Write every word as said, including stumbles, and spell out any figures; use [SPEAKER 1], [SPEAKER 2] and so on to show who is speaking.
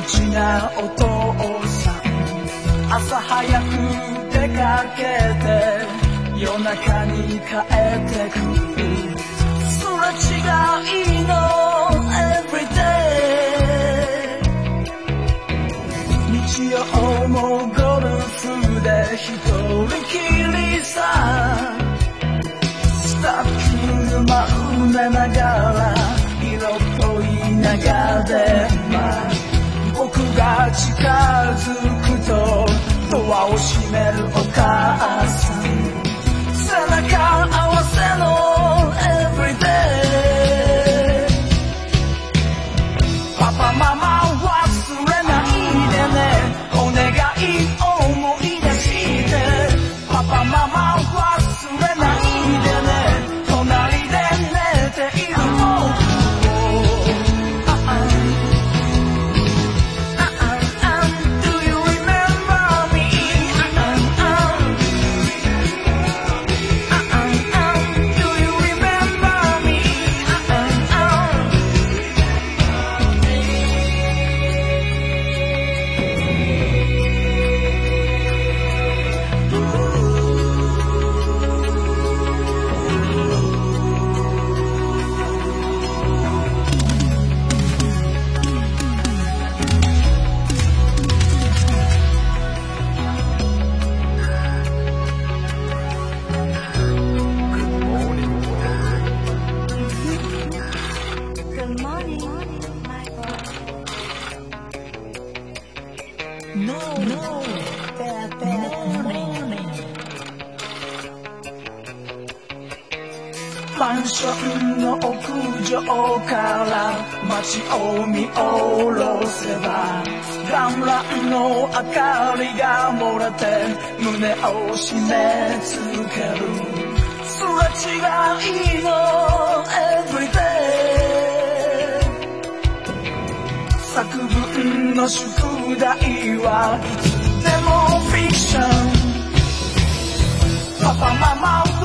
[SPEAKER 1] ちなお父さん、朝早く出かけて夜中に帰ってくる。すれ違いの Everyday、 日曜もゴルフで一人きりさ、スタッフ沼埋めながら色っぽい長電話、僕が近づくとドアを閉めるお母さん、背中合わせの Everyday、 パパママ忘れないでね、お願い思い出して、パパママ忘れないでね、隣で寝ている僕を。No, no, bad, bad morning. マンションの屋上から街を見下ろせば、ランランの明かりが漏れて胸を締め付ける。すれ違いの Everyday、 作文の宿題はいつでもフィクション、パパママ